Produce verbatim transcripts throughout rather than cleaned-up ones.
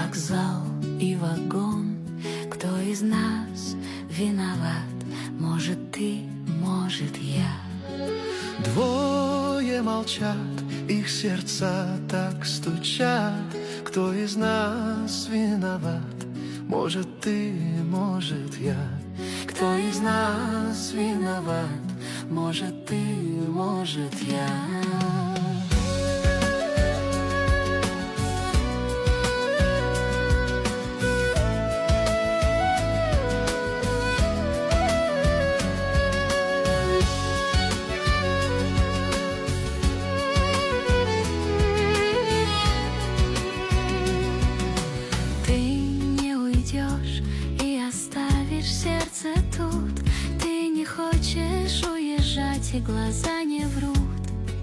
вокзал и вагон. Кто из нас виноват? Может, ты, может, я. Двое молчат, их сердца так стучат. Кто из нас виноват? Может, ты, может, я. Кто из нас виноват? Может, ты, может, я. Сердце тут, ты не хочешь уезжать, и глаза не врут.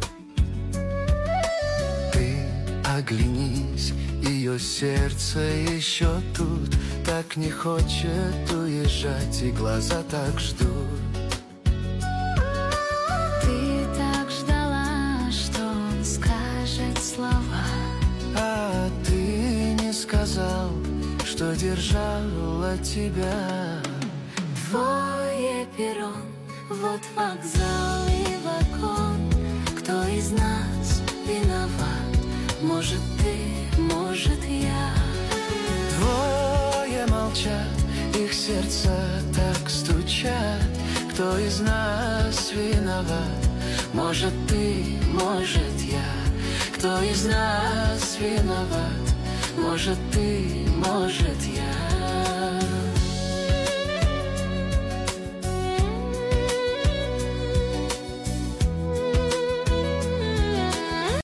Ты оглянись, ее сердце еще тут, так не хочет уезжать, и глаза так ждут. Ты так ждала, что он скажет слова, а ты не сказал, что держала тебя. Твой перрон, вот вокзал и вагон. Кто из нас виноват? Может, ты, может, я. Двое молчат, их сердца так стучат. Кто из нас виноват? Может, ты, может, я. Кто из нас виноват? Может, ты, может, я.